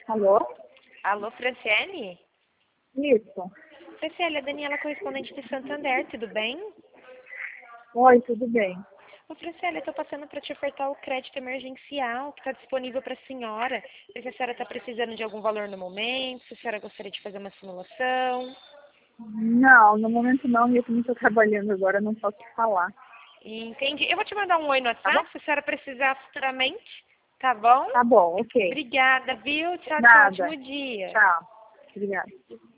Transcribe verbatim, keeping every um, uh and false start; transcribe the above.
Alô? Alô, Franciele? Isso. Franciele, a Daniela, correspondente de Santander, tudo bem? Oi, tudo bem? Ô, Franciele, eu estou passando para te ofertar o crédito emergencial que está disponível para a senhora. Se a senhora está precisando de algum valor no momento, se a senhora gostaria de fazer uma simulação. Não, no momento não, e eu também estou trabalhando agora, não posso falar. Entendi. Eu vou te mandar um oi no Tá bom? WhatsApp, se a senhora precisar futuramente, tá bom? Tá bom, ok. Obrigada, viu? Tchau, tchau, Nada. ótimo dia. Tchau. Obrigada.